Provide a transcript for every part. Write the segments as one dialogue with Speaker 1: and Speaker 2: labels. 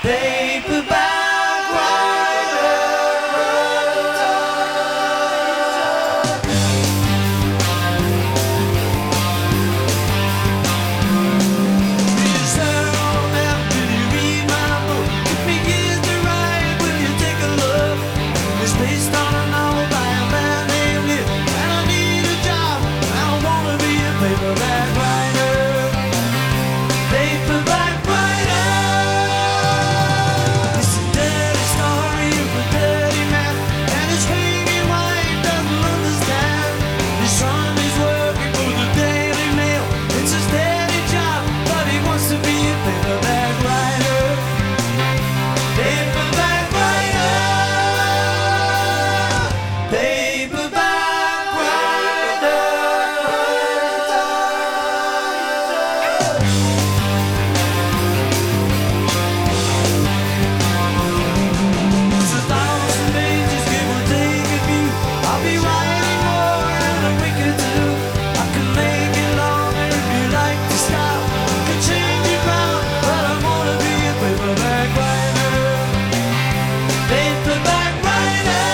Speaker 1: Paperback writer. Is there all now? Will you read my book? It begins to write. Will you take a look? It's based on a novel by a man named Liv. And I need a job. I don't wanna be a paperback writer. Paperback writer. It's a dirty story of a dirty man, and his hanging wife doesn't understand. His son is working for the Daily Mail. It's his steady job, but he wants to be a paperback writer. Paperback writer. Paperback writer. It's 1,000 pages, give or take a few. I'll be writing more in a week or two. I can make it longer if you like to stop. Can change it round, but I wanna be a paperback writer. Paperback writer.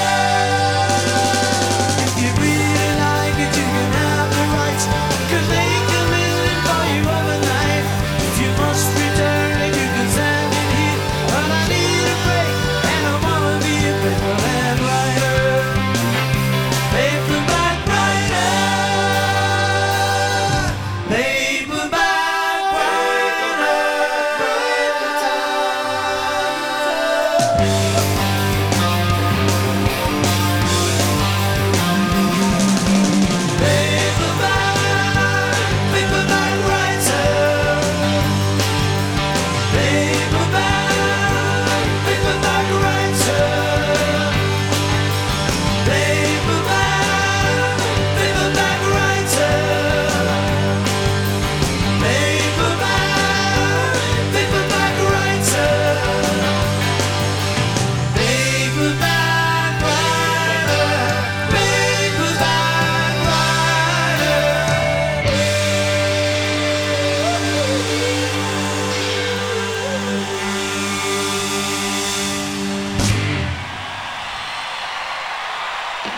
Speaker 1: If you really like it, you can have the rights. Could make a million for you overnight. If you must return it, you can send it here. But I need a break, and I wanna be a paperback writer. Paperback writer. Paperback writer.